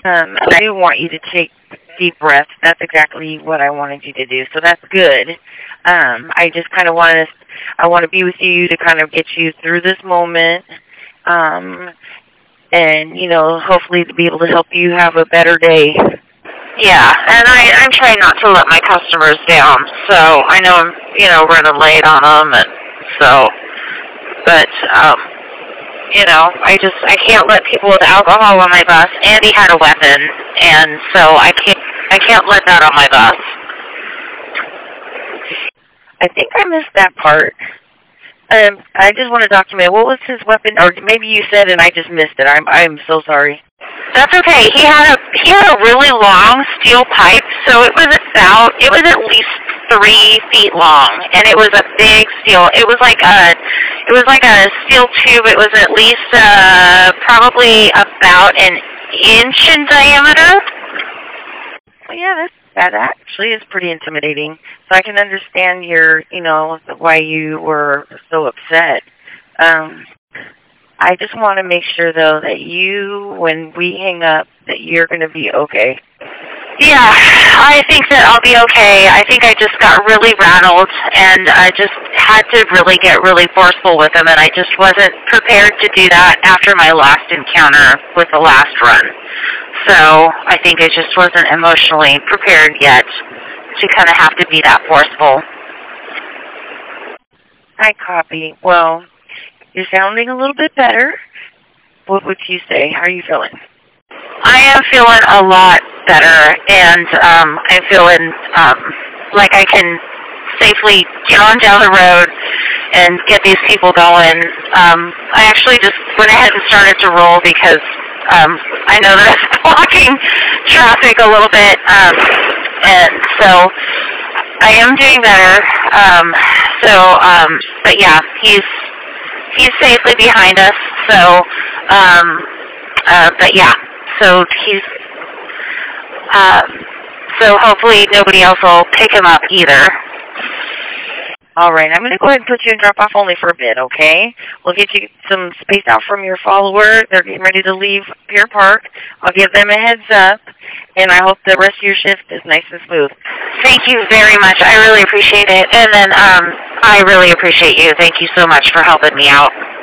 I do want you to take deep breaths. That's exactly what I wanted you to do. So that's good. I just kind of I want to be with you to kind of get you through this moment. And, hopefully to be able to help you have a better day. Yeah, and I'm trying not to let my customers down. So I know I'm, running late on them, and so, but, I can't let people with alcohol on my bus. Andy had a weapon, and so I can't let that on my bus. I think I missed that part. I just want to document, what was his weapon? Or maybe you said and I just missed it. I'm so sorry. That's okay. He had a really long steel pipe, so it was at least 3 feet long, and it was a big steel. It was like a steel tube. It was at least probably about an inch in diameter. Well, yeah, that actually is pretty intimidating. So I can understand why you were so upset. I just want to make sure, though, that when we hang up, that you're going to be okay. Yeah, I think that I'll be okay. I think I just got really rattled, and I just had to really get really forceful with him, and I just wasn't prepared to do that after my last encounter with the last run. So I think I just wasn't emotionally prepared yet to kind of have to be that forceful. I copy. Well, you're sounding a little bit better. What would you say? How are you feeling? I am feeling a lot better, and I'm feeling like I can safely get on down the road and get these people going. I actually just went ahead and started to roll because I know that it's blocking traffic a little bit, and so I am doing better. But yeah, he's safely behind us. So, but yeah, so he's so hopefully nobody else will pick him up either. All right, I'm going to go ahead and put you in drop-off only for a bit, okay? We'll get you some space out from your follower. They're getting ready to leave Pier Park. I'll give them a heads up, and I hope the rest of your shift is nice and smooth. Thank you very much. I really appreciate it. And then I really appreciate you. Thank you so much for helping me out.